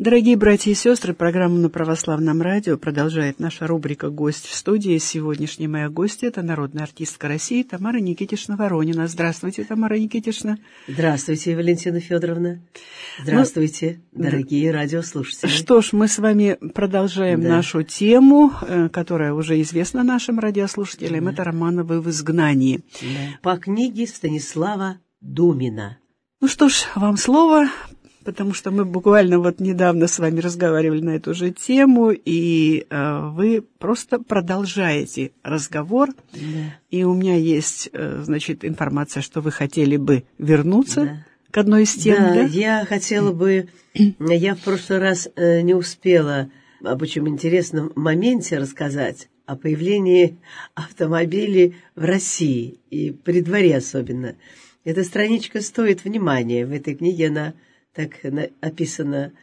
Дорогие братья и сестры, программу на Православном радио продолжает наша рубрика «Гость в студии». Сегодняшняя моя гостья – это народная артистка России Тамара Никитична Воронина. Здравствуйте, Тамара Никитична. Здравствуйте, Валентина Федоровна. Здравствуйте, дорогие радиослушатели. Что ж, мы с вами продолжаем нашу тему, которая уже известна нашим радиослушателям. Это «Романовы в изгнании». По книге Станислава Думина. Ну что ж, вам слово. Потому что мы буквально вот недавно с вами разговаривали на эту же тему, и вы просто продолжаете разговор. Да. И у меня есть, значит, информация, что вы хотели бы вернуться к одной из тем. Да, я хотела бы... Я в прошлый раз не успела об очень интересном моменте рассказать, о появлении автомобилей в России, и при дворе особенно. Эта страничка стоит внимания. В этой книге она... так описано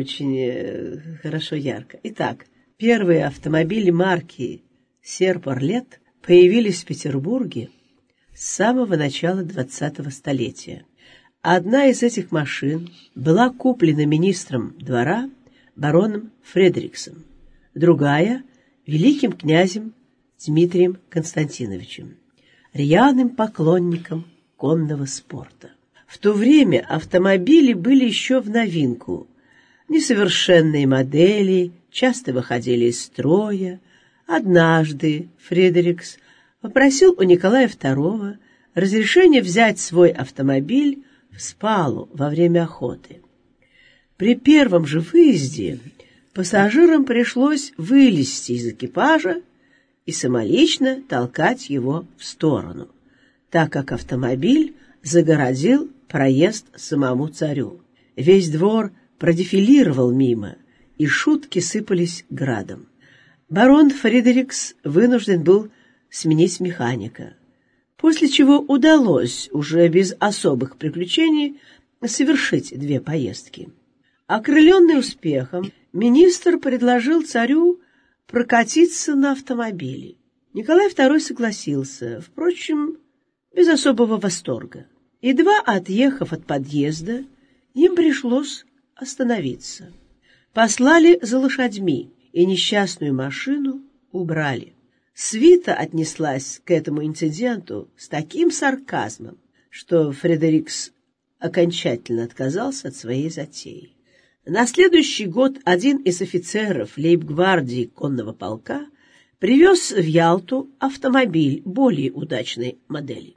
очень хорошо, ярко. Итак, первые автомобили марки «Серп-Орлет» появились в Петербурге с самого начала 20-го столетия. Одна из этих машин была куплена министром двора бароном Фредериксом, другая – великим князем Дмитрием Константиновичем, рьяным поклонником конного спорта. В то время автомобили были еще в новинку. Несовершенные модели часто выходили из строя. Однажды Фредерикс попросил у Николая II разрешения взять свой автомобиль в Спалу во время охоты. При первом же выезде пассажирам пришлось вылезти из экипажа и самолично толкать его в сторону, так как автомобиль загородил проезд самому царю. Весь двор продефилировал мимо, и шутки сыпались градом. Барон Фредерикс вынужден был сменить механика, после чего удалось уже без особых приключений совершить 2 поездки. Окрыленный успехом, министр предложил царю прокатиться на автомобиле. Николай II согласился, впрочем, без особого восторга. Едва отъехав от подъезда, им пришлось остановиться. Послали за лошадьми, и несчастную машину убрали. Свита отнеслась к этому инциденту с таким сарказмом, что Фредерикс окончательно отказался от своей затеи. На следующий год один из офицеров лейб-гвардии конного полка привез в Ялту автомобиль более удачной модели.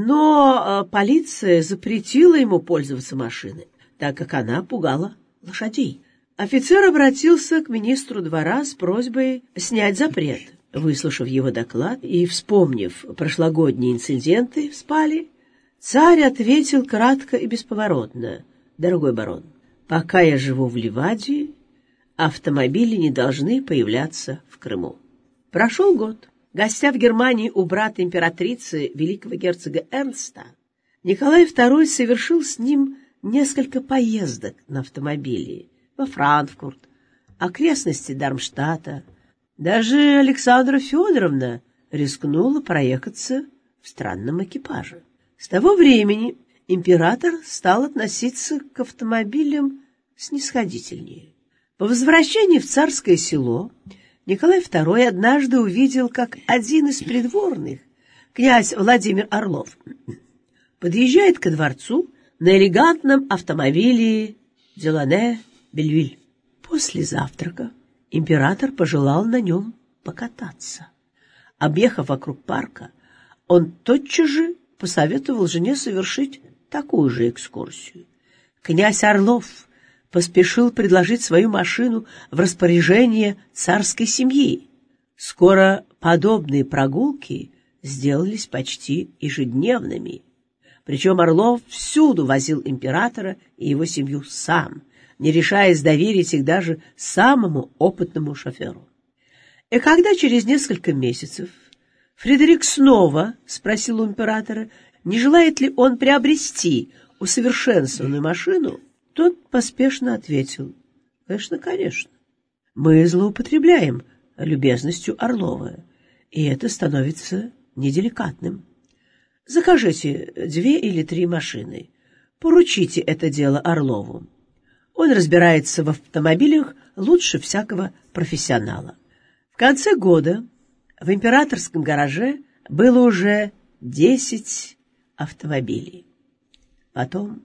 Но полиция запретила ему пользоваться машиной, так как она пугала лошадей. Офицер обратился к министру двора с просьбой снять запрет. Выслушав его доклад и вспомнив прошлогодние инциденты в Спале, царь ответил кратко и бесповоротно: «Дорогой барон, пока я живу в Ливадии, автомобили не должны появляться в Крыму». Прошел год. Гостя в Германии у брата императрицы, великого герцога Эрнста, Николай II совершил с ним несколько поездок на автомобиле во Франкфурт, окрестности Дармштадта. Даже Александра Федоровна рискнула проехаться в странном экипаже. С того времени император стал относиться к автомобилям снисходительнее. По возвращении в Царское Село Николай II однажды увидел, как один из придворных, князь Владимир Орлов, подъезжает ко дворцу на элегантном автомобиле «Делане Бельвиль». После завтрака император пожелал на нем покататься. Объехав вокруг парка, он тотчас же посоветовал жене совершить такую же экскурсию. Князь Орлов поспешил предложить свою машину в распоряжение царской семьи. Скоро подобные прогулки сделались почти ежедневными. Причем Орлов всюду возил императора и его семью сам, не решаясь доверить их даже самому опытному шоферу. И когда через несколько месяцев Фредерик снова спросил у императора, не желает ли он приобрести усовершенствованную машину, тот поспешно ответил: «Конечно, конечно. Мы злоупотребляем любезностью Орлова, и это становится неделикатным. Закажите 2 или 3 машины, поручите это дело Орлову. Он разбирается в автомобилях лучше всякого профессионала. В конце года в императорском гараже было уже 10 автомобилей. Потом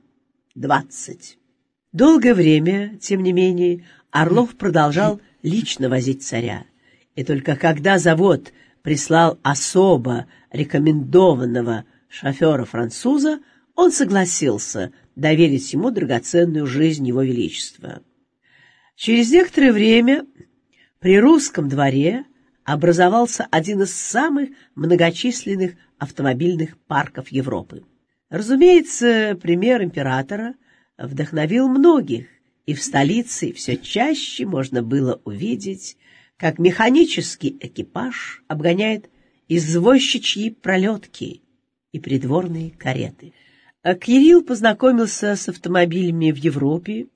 20. Долгое время, тем не менее, Орлов продолжал лично возить царя. И только когда завод прислал особо рекомендованного шофера-француза, он согласился доверить ему драгоценную жизнь его величества. Через некоторое время при русском дворе образовался один из самых многочисленных автомобильных парков Европы. Разумеется, пример императора вдохновил многих, и в столице все чаще можно было увидеть, как механический экипаж обгоняет извозчичьи пролетки и придворные кареты. Кирилл познакомился с автомобилями в Европе,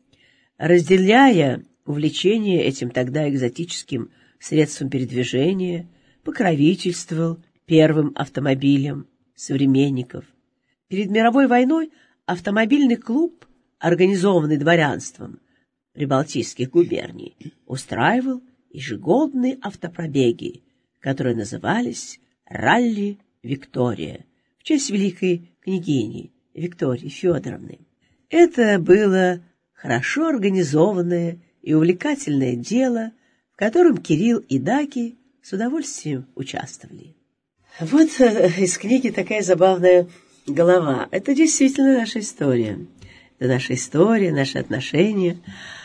разделяя увлечение этим тогда экзотическим средством передвижения, покровительствовал первым автомобилям современников. Перед мировой войной автомобильный клуб, организованный дворянством прибалтийских губерний, устраивал ежегодные автопробеги, которые назывались «Ралли Виктория» в честь великой княгини Виктории Федоровны. Это было хорошо организованное и увлекательное дело, в котором Кирилл и Даки с удовольствием участвовали. Вот из книги такая забавная голова. Это действительно наша история. Это наша история, наши отношения.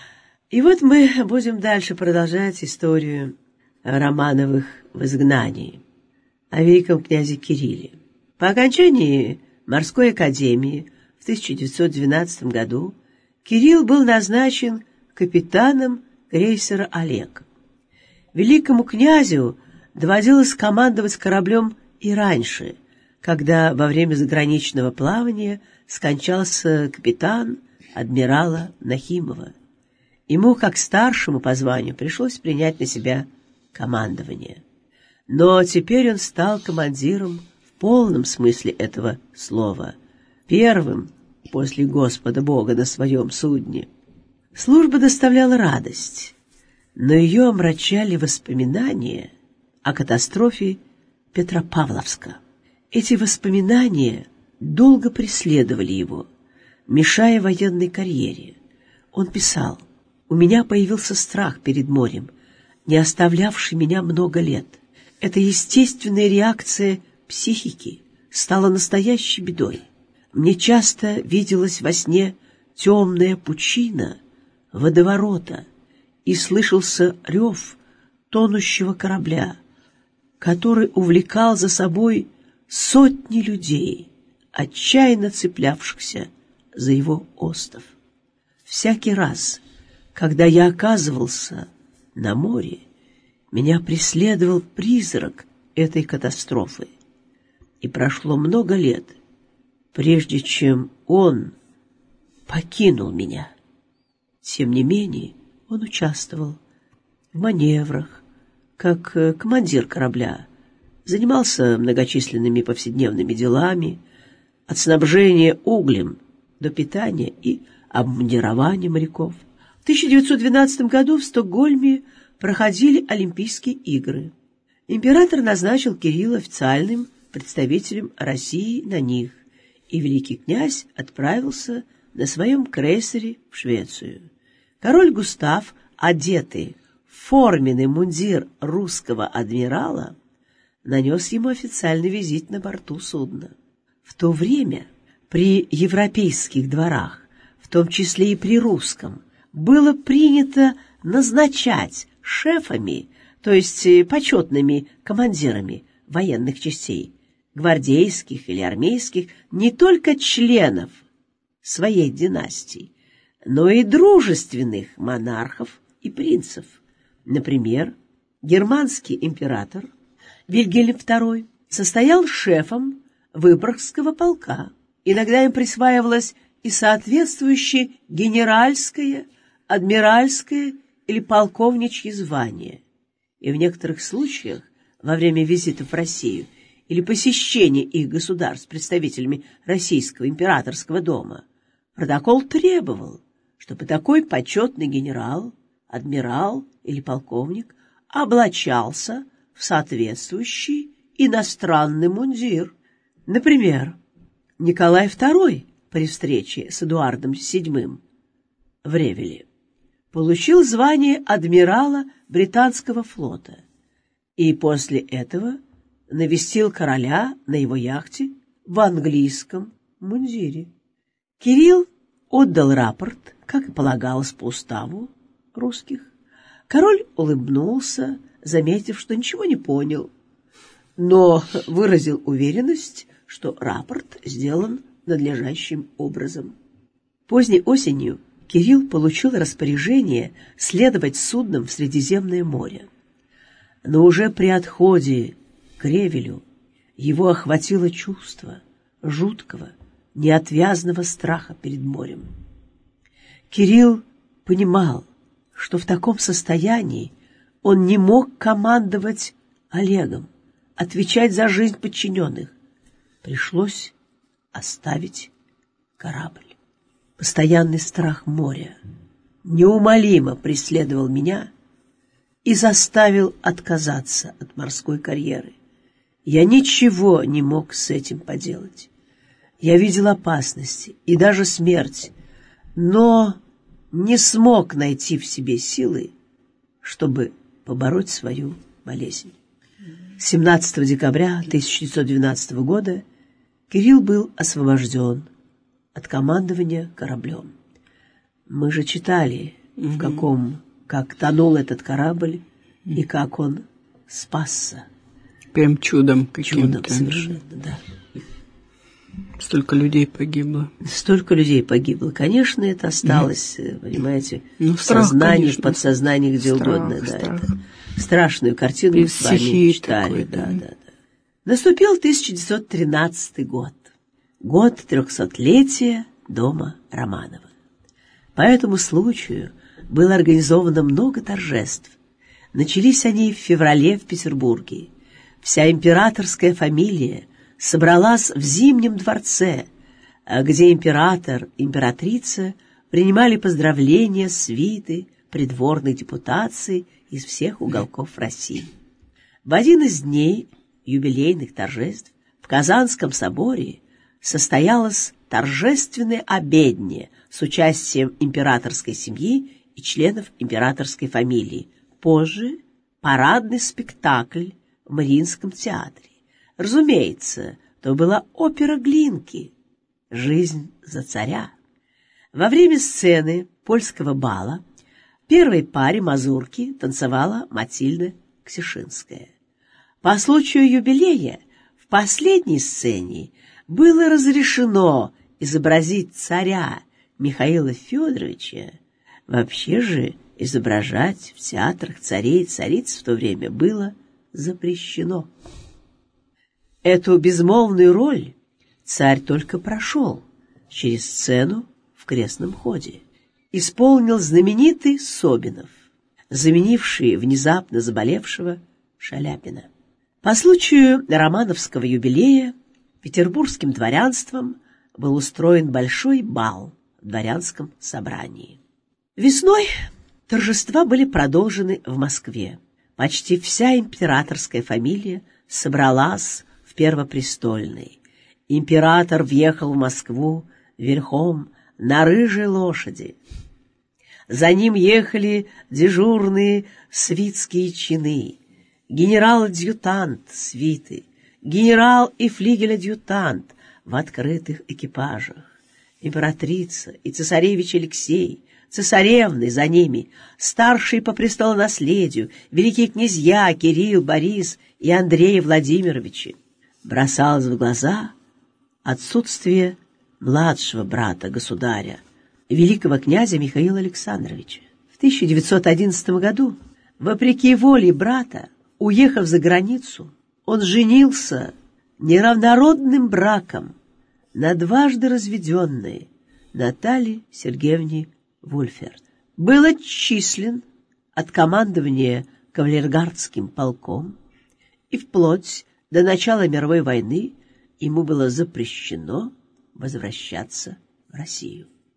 И вот мы будем дальше продолжать историю Романовых в изгнании, о великом князе Кирилле. По окончании морской академии в 1912 году Кирилл был назначен капитаном крейсера «Олег». Великому князю доводилось командовать кораблем и раньше, когда во время заграничного плавания скончался капитан адмирала Нахимова. Ему, как старшему по званию, пришлось принять на себя командование. Но теперь он стал командиром в полном смысле этого слова, первым после Господа Бога на своем судне. Служба доставляла радость, но ее омрачали воспоминания о катастрофе Петропавловска. Эти воспоминания долго преследовали его, мешая военной карьере. Он писал: «У меня появился страх перед морем, не оставлявший меня много лет. Эта естественная реакция психики стала настоящей бедой. Мне часто виделась во сне темная пучина водоворота, и слышался рев тонущего корабля, который увлекал за собой сотни людей, отчаянно цеплявшихся за его остов. Всякий раз, когда я оказывался на море, меня преследовал призрак этой катастрофы, и прошло много лет, прежде чем он покинул меня. Тем не менее, он участвовал в маневрах, как командир корабля, занимался многочисленными повседневными делами, от снабжения углем до питания и обмундирования моряков. В 1912 году в Стокгольме проходили Олимпийские игры. Император назначил Кирилла официальным представителем России на них, и великий князь отправился на своем крейсере в Швецию. Король Густав, одетый в форменный мундир русского адмирала, нанес ему официальный визит на борту судна. В то время при европейских дворах, в том числе и при русском, было принято назначать шефами, то есть почетными командирами военных частей, гвардейских или армейских, не только членов своей династии, но и дружественных монархов и принцев. Например, германский император Вильгельм II состоял шефом Выборгского полка. Иногда им присваивалось и соответствующее генеральское, адмиральское или полковничье звание. И в некоторых случаях во время визитов в Россию или посещения их государств представителями российского императорского дома протокол требовал, чтобы такой почетный генерал, адмирал или полковник облачался в соответствующий иностранный мундир. Например, Николай II при встрече с Эдуардом VII в Ревеле получил звание адмирала британского флота и после этого навестил короля на его яхте в английском мундире. Кирилл отдал рапорт, как и полагалось по уставу русских. Король улыбнулся, заметив, что ничего не понял, но выразил уверенность, что рапорт сделан надлежащим образом. Поздней осенью Кирилл получил распоряжение следовать судном в Средиземное море. Но уже при отходе к Ревелю его охватило чувство жуткого, неотвязного страха перед морем. Кирилл понимал, что в таком состоянии он не мог командовать Олегом, отвечать за жизнь подчиненных. Пришлось оставить корабль. Постоянный страх моря неумолимо преследовал меня и заставил отказаться от морской карьеры. Я ничего не мог с этим поделать. Я видел опасности и даже смерть, но не смог найти в себе силы, чтобы побороть свою болезнь. 17 декабря 1912 года Кирилл был освобожден от командования кораблем. Мы же читали, как тонул этот корабль и как он спасся. Прям чудом каким-то. Чудом совершенно, да. Столько людей погибло. Столько людей погибло. Конечно, это осталось, понимаете, в страх, сознании, конечно. в подсознании, где Страх, угодно. Да, страх. это страшную картину мы с вами читали. Да. Наступил 1913 год. Год 300-летия дома Романовых. По этому случаю было организовано много торжеств. Начались они в феврале в Петербурге. Вся императорская фамилия собралась в Зимнем дворце, где император, императрица принимали поздравления свиты придворной депутации из всех уголков России. В один из дней юбилейных торжеств в Казанском соборе состоялось торжественное обедня с участием императорской семьи и членов императорской фамилии. Позже парадный спектакль в Мариинском театре. Разумеется, то была опера Глинки «Жизнь за царя». Во время сцены польского бала первой паре мазурки танцевала Матильда Ксишинская. По случаю юбилея в последней сцене было разрешено изобразить царя Михаила Федоровича. Вообще же изображать в театрах царей и цариц в то время было запрещено. Эту безмолвную роль царь только прошел через сцену в крестном ходе. Исполнил знаменитый Собинов, заменивший внезапно заболевшего Шаляпина. По случаю романовского юбилея петербургским дворянством был устроен большой бал в дворянском собрании. Весной торжества были продолжены в Москве. Почти вся императорская фамилия собралась в Первопрестольной. Император въехал в Москву верхом на рыжей лошади. За ним ехали дежурные свитские чины, генерал-адъютант свиты, генерал и флигель-адъютант в открытых экипажах, императрица и цесаревич Алексей, цесаревны за ними, старшие по престолонаследию, великие князья Кирилл, Борис и Андрей Владимировичи. Бросалось в глаза отсутствие младшего брата государя, великого князя Михаила Александровича. В 1911 году, вопреки воле брата, уехав за границу, он женился неравнородным браком на дважды разведенной Наталье Сергеевне Вольферт. Был отчислен от командования кавалергардским полком, и вплоть до начала мировой войны ему было запрещено возвращаться в Россию.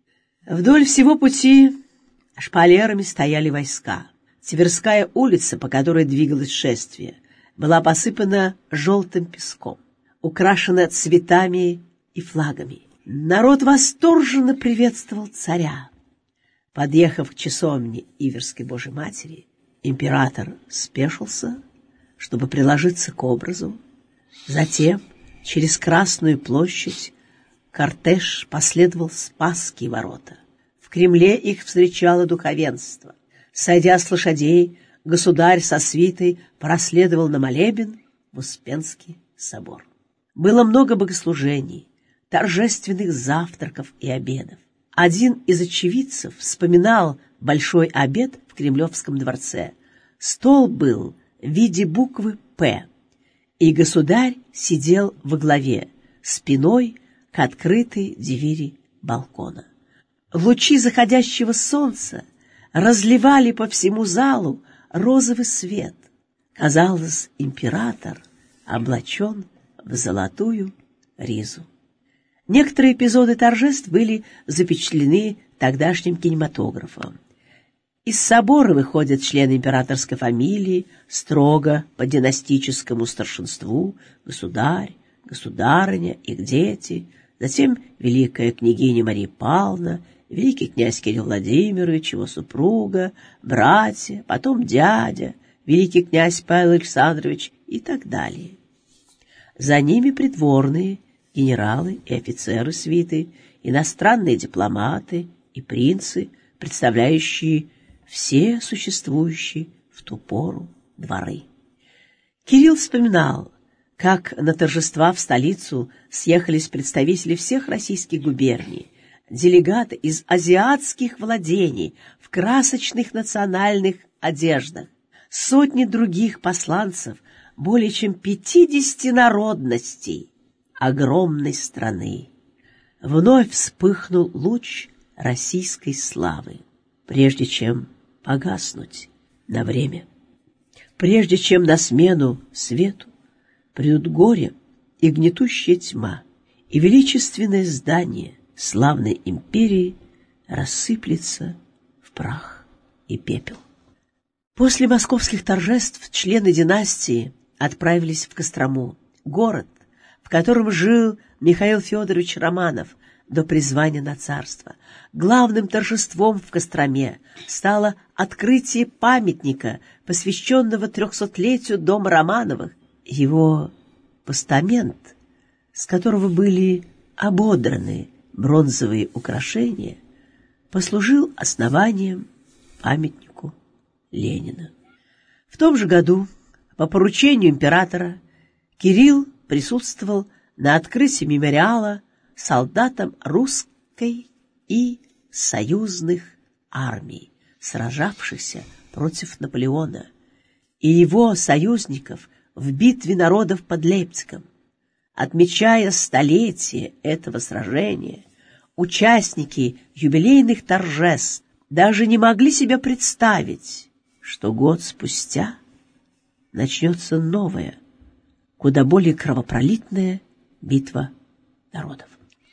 Вдоль всего пути шпалерами стояли войска. Тверская улица, по которой двигалось шествие, была посыпана желтым песком, украшена цветами и флагами. Народ восторженно приветствовал царя. Подъехав к часовне Иверской Божией Матери, император спешился, чтобы приложиться к образу. Затем через Красную площадь кортеж последовал в Спасские ворота. В Кремле их встречало духовенство. Сойдя с лошадей, государь со свитой проследовал на молебен в Успенский собор. Было много богослужений, торжественных завтраков и обедов. Один из очевидцев вспоминал большой обед в Кремлевском дворце. Стол был в виде буквы «П», и государь сидел во главе, спиной к открытой двери балкона. Лучи заходящего солнца разливали по всему залу розовый свет. Казалось, император облачен в золотую ризу. Некоторые эпизоды торжеств были запечатлены тогдашним кинематографом. Из собора выходят члены императорской фамилии строго по династическому старшинству: государь, государыня, их дети, затем великая княгиня Мария Павловна, великий князь Кирилл Владимирович, его супруга, братья, потом дядя, великий князь Павел Александрович и так далее. За ними придворные, генералы и офицеры свиты, иностранные дипломаты и принцы, представляющие все существующие в ту пору дворы. Кирилл вспоминал, как на торжества в столицу съехались представители всех российских губерний, делегаты из азиатских владений в красочных национальных одеждах, сотни других посланцев более чем 50 народностей огромной страны. Вновь вспыхнул луч российской славы, прежде чем погаснуть на время. Прежде чем на смену свету придут горе и гнетущая тьма, и величественное здание славной империи рассыплется в прах и пепел. После московских торжеств члены династии отправились в Кострому, город, в котором жил Михаил Федорович Романов до призвания на царство. Главным торжеством в Костроме стало открытие памятника, посвященного 300-летию дома Романовых. Его постамент, с которого были ободраны бронзовые украшения, послужил основанием памятнику Ленина. В том же году по поручению императора Кирилл присутствовал на открытии мемориала солдатам русской и союзных армий, сражавшихся против Наполеона, и его союзников в битве народов под Лейпцигом. Отмечая столетие этого сражения, участники юбилейных торжеств даже не могли себе представить, что год спустя начнется новая, куда более кровопролитная битва народов.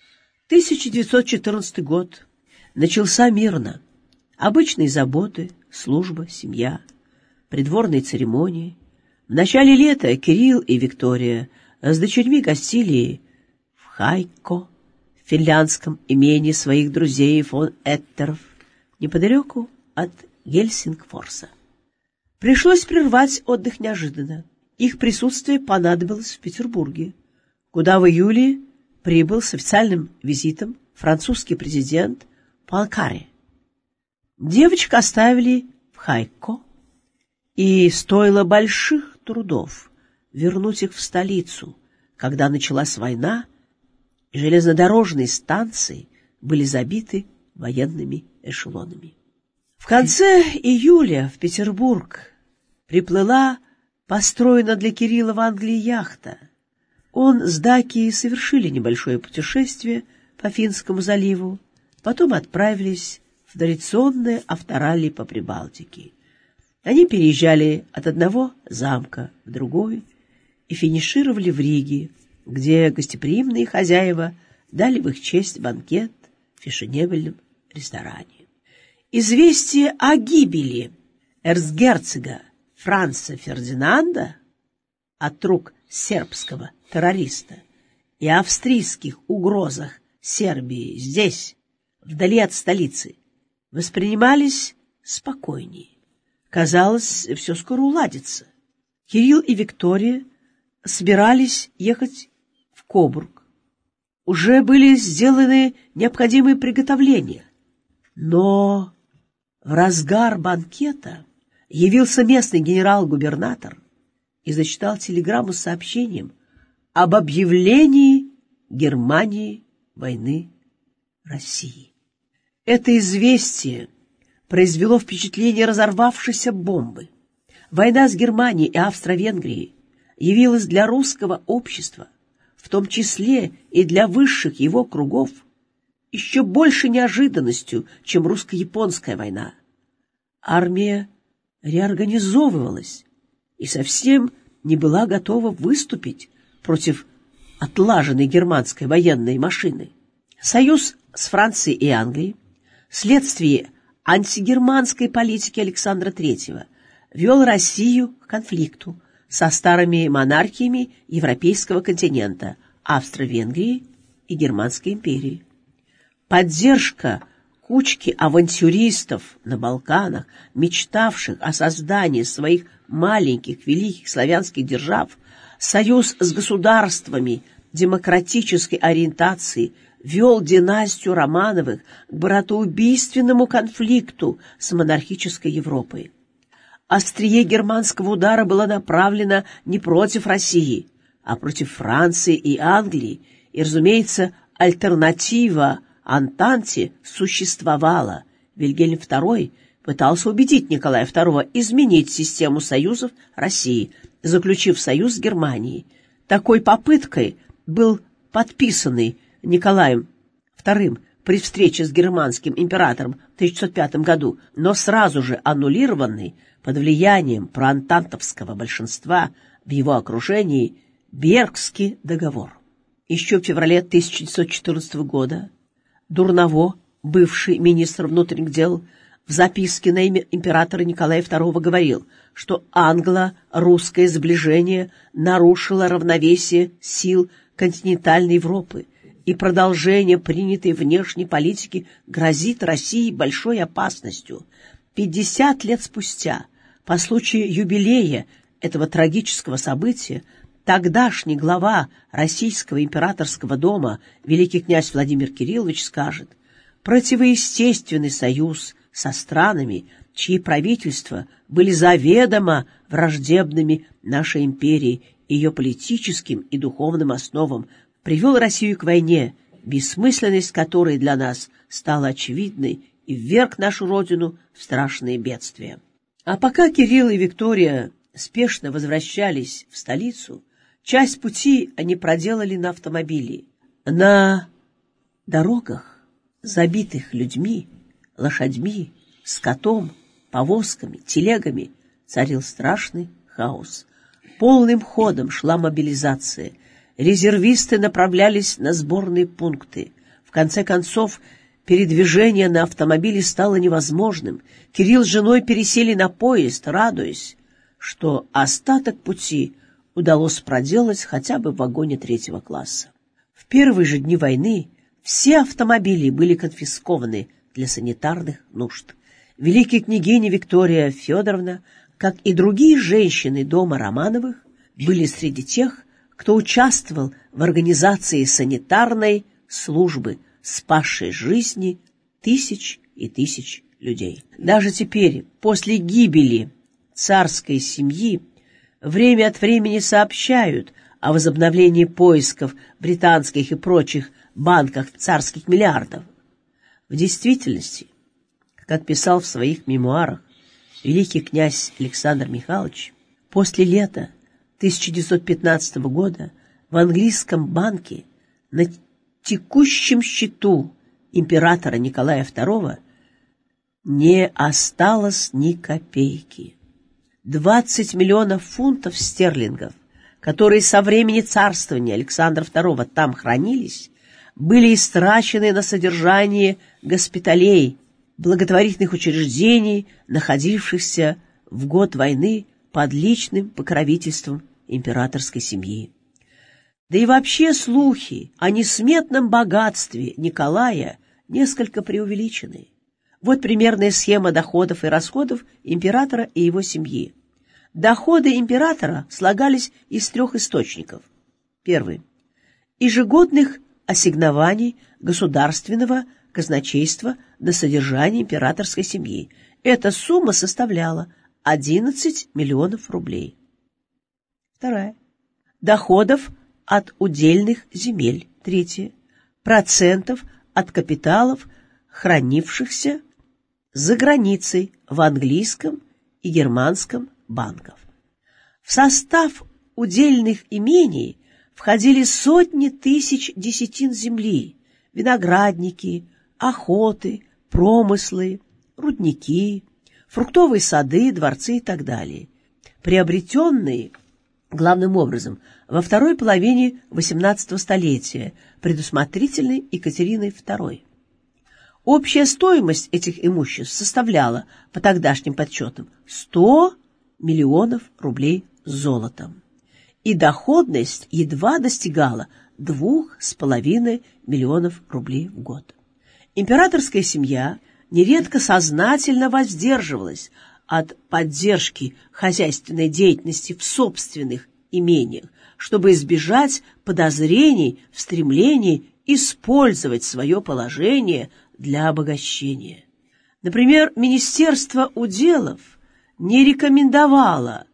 1914 год начался мирно. Обычные заботы, служба, семья, придворные церемонии. В начале лета Кирилл и Виктория с дочерьми гостили в Хайко, в финляндском имении своих друзей фон Эттеров, неподалеку от Гельсингфорса. Пришлось прервать отдых неожиданно. Их присутствие понадобилось в Петербурге, куда в июле прибыл с официальным визитом французский президент Пуанкаре. Девочек оставили в Хайко, и стоило больших трудов вернуть их в столицу, когда началась война, и железнодорожные станции были забиты военными эшелонами. В конце июля в Петербург приплыла построена для Кирилла в Англии яхта. Он с Даки совершили небольшое путешествие по Финскому заливу, потом отправились в традиционное авторалли по Прибалтике. Они переезжали от одного замка в другой и финишировали в Риге, где гостеприимные хозяева дали в их честь банкет в фешенебельном ресторане. Известие о гибели эрцгерцога Франца Фердинанда от рук сербского террориста и австрийских угрозах Сербии здесь, вдали от столицы, воспринимались спокойнее. Казалось, все скоро уладится. Кирилл и Виктория собирались ехать в Кобург. Уже были сделаны необходимые приготовления. Но в разгар банкета явился местный генерал-губернатор и зачитал телеграмму с сообщением об объявлении Германии войны России. Это известие произвело впечатление разорвавшейся бомбы. Война с Германией и Австро-Венгрией явилась для русского общества, в том числе и для высших его кругов, еще больше неожиданностью, чем русско-японская война. Армия реорганизовывалась и совсем не была готова выступить против отлаженной германской военной машины. Союз с Францией и Англией, вследствие антигерманской политики Александра III, вел Россию к конфликту со старыми монархиями европейского континента Австро-Венгрии и Германской империи. Поддержка кучки авантюристов на Балканах, мечтавших о создании своих маленьких великих славянских держав, союз с государствами демократической ориентации вел династию Романовых к братоубийственному конфликту с монархической Европой. Острие германского удара было направлено не против России, а против Франции и Англии, и, разумеется, альтернатива Антанте существовала. Вильгельм II пытался убедить Николая II изменить систему союзов России, заключив союз с Германией. Такой попыткой был подписанный Николаем II при встрече с германским императором в 1605 году, но сразу же аннулированный под влиянием проантантовского большинства в его окружении Бергский договор. Еще в феврале 1914 года Дурново, бывший министр внутренних дел, в записке на имя императора Николая II говорил, что англо-русское сближение нарушило равновесие сил континентальной Европы, и продолжение принятой внешней политики грозит России большой опасностью. 50 лет спустя, по случаю юбилея этого трагического события, тогдашний глава Российского императорского дома великий князь Владимир Кириллович скажет: противоестественный союз со странами, чьи правительства были заведомо враждебными нашей империи и ее политическим и духовным основам, привел Россию к войне, бессмысленность которой для нас стала очевидной и вверг нашу родину в страшные бедствия. А пока Кирилл и Виктория спешно возвращались в столицу, часть пути они проделали на автомобиле. На дорогах, забитых людьми, лошадьми, скотом, повозками, телегами, царил страшный хаос. Полным ходом шла мобилизация. Резервисты направлялись на сборные пункты. В конце концов, передвижение на автомобиле стало невозможным. Кирилл с женой пересели на поезд, радуясь, что остаток пути удалось проделать хотя бы в вагоне 3-го класса. В первые же дни войны все автомобили были конфискованы для санитарных нужд. Великая княгиня Виктория Федоровна, как и другие женщины дома Романовых, были среди тех, кто участвовал в организации санитарной службы, спасшей жизни тысяч и тысяч людей. Даже теперь, после гибели царской семьи, время от времени сообщают о возобновлении поисков британских и прочих банках царских миллиардов. В действительности, как писал в своих мемуарах великий князь Александр Михайлович, после лета 1915 года в английском банке на текущем счету императора Николая II не осталось ни копейки. 20 миллионов фунтов стерлингов, которые со времени царствования Александра II там хранились, были истрачены на содержание госпиталей, благотворительных учреждений, находившихся в год войны под личным покровительством императорской семьи. Да и вообще слухи о несметном богатстве Николая несколько преувеличены. Вот примерная схема доходов и расходов императора и его семьи. Доходы императора слагались из 3 источников. Первый. Ежегодных ассигнований государственного казначейства на содержание императорской семьи. Эта сумма составляла 11 миллионов рублей. Вторая. Доходов от удельных земель. Третье. Процентов от капиталов, хранившихся за границей в английском и германском банках. В состав удельных имений входили сотни тысяч десятин земли, виноградники, охоты, промыслы, рудники, фруктовые сады, дворцы и так далее, приобретенные главным образом во второй половине XVIII столетия предусмотрительной Екатериной II. Общая стоимость этих имуществ составляла, по тогдашним подсчетам, 100 миллионов рублей золотом, и доходность едва достигала 2,5 миллионов рублей в год. Императорская семья нередко сознательно воздерживалась от поддержки хозяйственной деятельности в собственных имениях, чтобы избежать подозрений в стремлении использовать свое положение для обогащения. Например, Министерство уделов не рекомендовало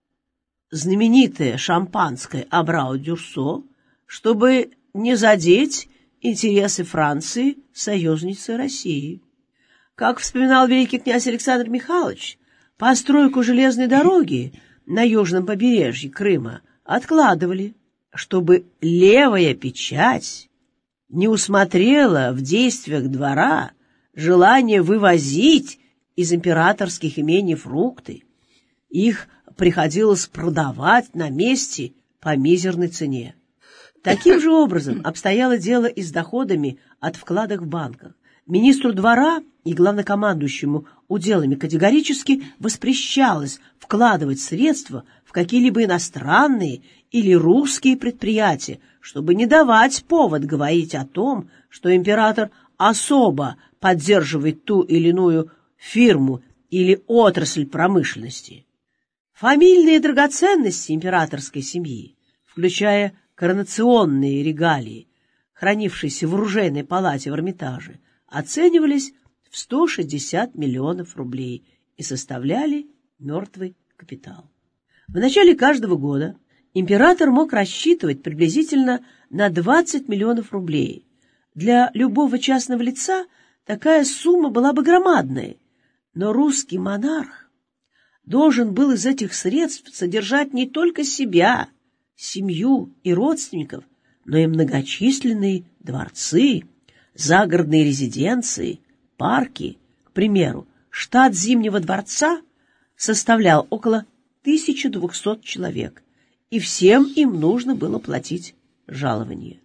знаменитое шампанское Абрау-Дюрсо, чтобы не задеть интересы Франции, союзницы России. Как вспоминал великий князь Александр Михайлович, постройку железной дороги на южном побережье Крыма откладывали, чтобы левая печать не усмотрела в действиях двора желание вывозить из императорских имений фрукты. Их приходилось продавать на месте по мизерной цене. Таким же образом обстояло дело и с доходами от вкладов в банках. Министру двора и главнокомандующему уделами категорически воспрещалось вкладывать средства в какие-либо иностранные или русские предприятия, чтобы не давать повод говорить о том, что император особо поддерживает ту или иную фирму или отрасль промышленности. Фамильные драгоценности императорской семьи, включая коронационные регалии, хранившиеся в оружейной палате в Эрмитаже, оценивались в 160 миллионов рублей и составляли мертвый капитал. В начале каждого года император мог рассчитывать приблизительно на 20 миллионов рублей. Для любого частного лица такая сумма была бы громадной, но русский монарх должен был из этих средств содержать не только себя, семью и родственников, но и многочисленные дворцы, загородные резиденции, парки. К примеру, штат Зимнего дворца составлял около 1200 человек, и всем им нужно было платить жалование.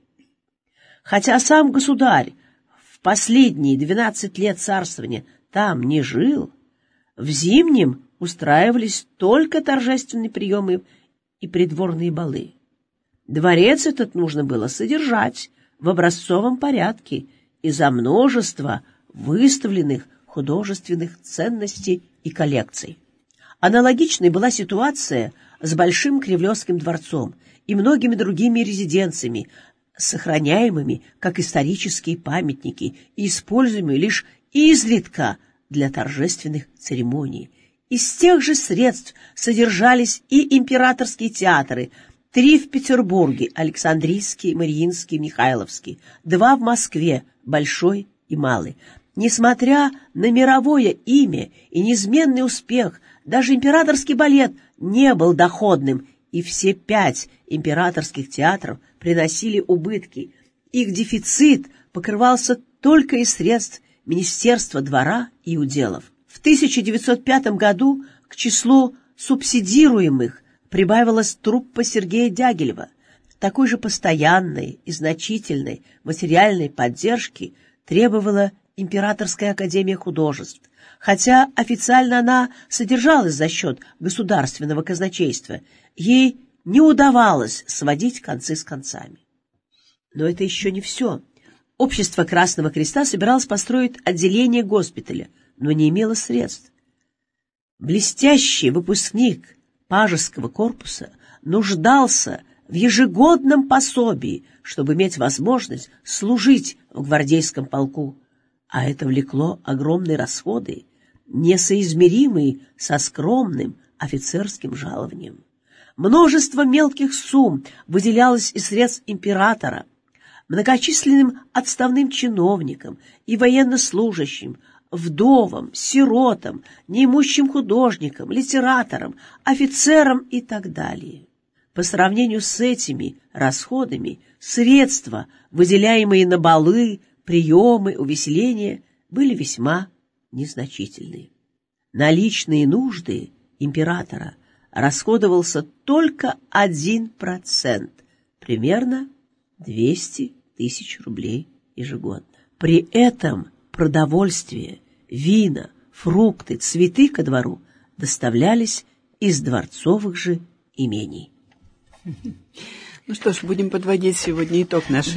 Хотя сам государь в последние 12 лет царствования там не жил, в Зимнем устраивались только торжественные приемы и придворные балы. Дворец этот нужно было содержать в образцовом порядке из-за множества выставленных художественных ценностей и коллекций. Аналогичной была ситуация с Большим Кремлевским дворцом и многими другими резиденциями, сохраняемыми как исторические памятники и используемые лишь изредка для торжественных церемоний. Из тех же средств содержались и императорские театры: 3 в Петербурге, Александрийский, Мариинский, Михайловский, 2 в Москве, Большой и Малый. Несмотря на мировое имя и неизменный успех, даже императорский балет не был доходным, и все 5 императорских театров приносили убытки. Их дефицит покрывался только из средств Министерства двора и уделов. В 1905 году к числу субсидируемых прибавилась труппа Сергея Дягилева. такой же постоянной и значительной материальной поддержки требовала Императорская академия художеств, хотя официально она содержалась за счет государственного казначейства, ей не удавалось сводить концы с концами. Но это еще не все. Общество Красного Креста собиралось построить отделение госпиталя, но не имело средств. Блестящий выпускник Пажеского корпуса нуждался в ежегодном пособии, чтобы иметь возможность служить в гвардейском полку, а это влекло огромные расходы, несоизмеримые со скромным офицерским жалованием. Множество мелких сумм выделялось из средств императора многочисленным отставным чиновникам и военнослужащим, вдовам, сиротам, неимущим художникам, литераторам, офицерам и так далее. По сравнению с этими расходами средства, выделяемые на балы, приемы, увеселения, были весьма незначительны. На личные нужды императора расходовался только 1%, примерно 200 тысяч рублей ежегодно. При этом продовольствие, вина, фрукты, цветы ко двору доставлялись из дворцовых же имений. Ну что ж, будем подводить сегодня итог нашей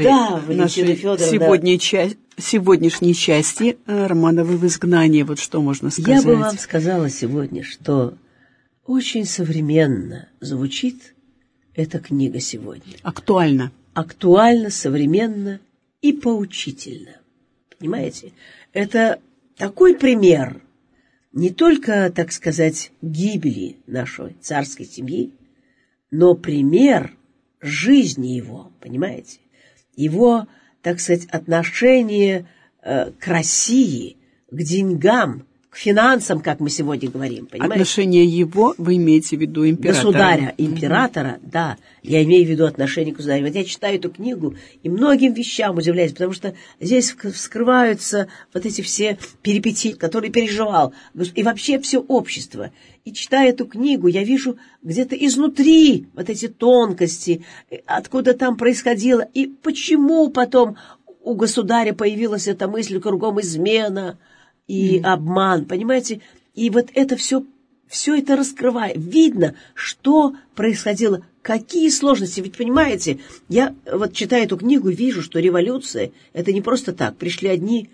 сегодняшней части «Романовы в изгнании». Вот что можно сказать? Я бы вам сказала сегодня, что очень современно звучит эта книга сегодня. Актуально. Актуально, современно и поучительно. Понимаете? Это такой пример не только, так сказать, гибели нашей царской семьи, но пример жизни его, понимаете? Его, так сказать, отношение к России, к деньгам, к финансам, как мы сегодня говорим, понимаете? Отношение его, вы имеете в виду императора? Государя, императора, да, я имею в виду отношение к государю. Вот я читаю эту книгу и многим вещам удивляюсь, потому что здесь вскрываются вот эти все перипетии, которые переживал, и вообще все общество. И читая эту книгу, я вижу где-то изнутри вот эти тонкости, откуда там происходило, и почему потом у государя появилась эта мысль кругом измена и обман, понимаете? И вот это все это раскрывает. Видно, что происходило, какие сложности. Ведь, понимаете, я вот читая эту книгу, вижу, что революция – это не просто так, пришли одни,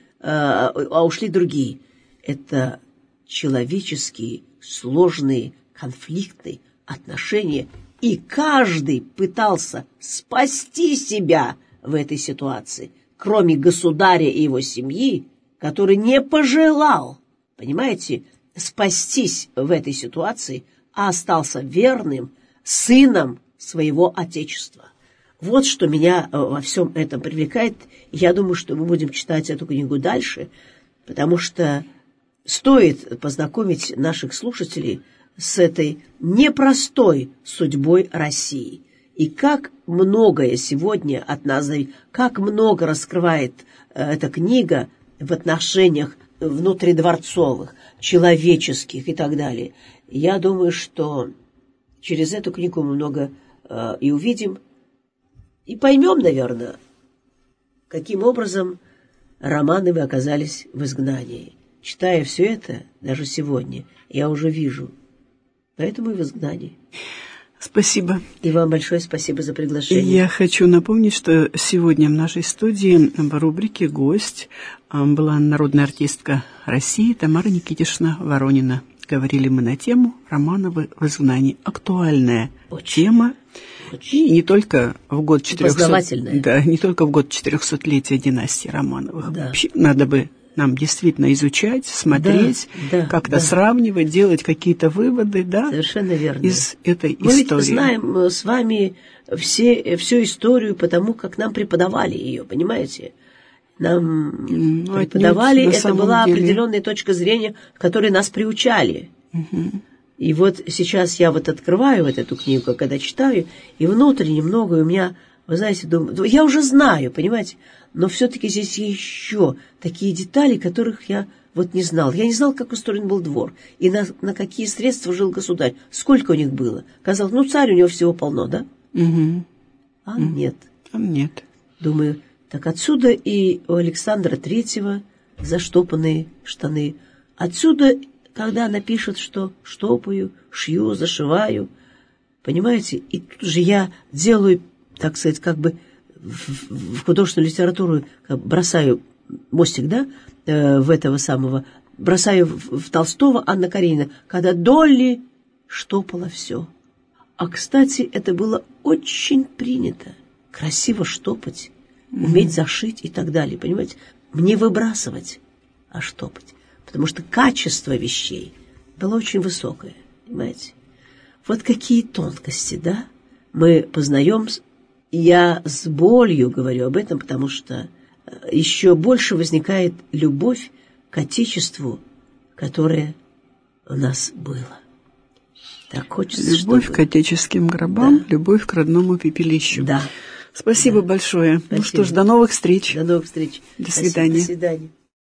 а ушли другие. Это человеческие, сложные, конфликтные отношения. И каждый пытался спасти себя в этой ситуации, кроме государя и его семьи, который не пожелал, понимаете, спастись в этой ситуации, а остался верным сыном своего отечества. Вот что меня во всем этом привлекает. Я думаю, что мы будем читать эту книгу дальше, потому что стоит познакомить наших слушателей с этой непростой судьбой России. И как многое сегодня от нас зависит, как много раскрывает эта книга в отношениях внутридворцовых, человеческих и так далее. Я думаю, что через эту книгу мы много и увидим, и поймем, наверное, каким образом Романовы оказались в изгнании. Читая все это, даже сегодня, я уже вижу. Поэтому и в изгнании. Спасибо. И вам большое спасибо за приглашение. Я хочу напомнить, что сегодня в нашей студии в рубрике «Гость» была народная артистка России Тамара Никитишна Воронина. Говорили мы на тему «Романовы в изгнании». Актуальная тема. И не только в год 400... Да, не только в год 400-летия династии Романовых. Да. Вообще надо бы нам действительно изучать, смотреть, как-то сравнивать, делать какие-то выводы, да, совершенно верно, из этой мы истории. Мы ведь знаем с вами всю историю, потому как нам преподавали ее, понимаете? Нам преподавали, это была определенная точка зрения, в которой нас приучали. И вот сейчас я вот открываю вот эту книгу, когда читаю, и внутренне много у меня, вы знаете, думаю, я уже знаю, понимаете, но все-таки здесь еще такие детали, которых я вот не знал. Я не знал, как устроен был двор, и на какие средства жил государь, сколько у них было. Казалось, царь у него всего полно, да? А нет. А нет. Думаю, так отсюда и у Александра Третьего заштопанные штаны. Отсюда, когда она пишет, что штопаю, шью, зашиваю, понимаете, и тут же я делаю, так сказать, как бы в художественную литературу бросаю мостик, да, в этого самого, бросаю в Толстого Анна Каренина, когда Долли штопала все. А, кстати, это было очень принято. Красиво штопать, уметь зашить и так далее, понимаете? Не выбрасывать, а штопать. Потому что качество вещей было очень высокое, понимаете? Вот какие тонкости, да, мы познаем. Я с болью говорю об этом, потому что еще больше возникает любовь к Отечеству, которое у нас было. Так хочется, любовь чтобы... к отеческим гробам, да. Любовь к родному пепелищу. Да. Спасибо да. большое. Спасибо. Ну что ж, до новых встреч. До новых встреч. До Спасибо. свидания. До свидания.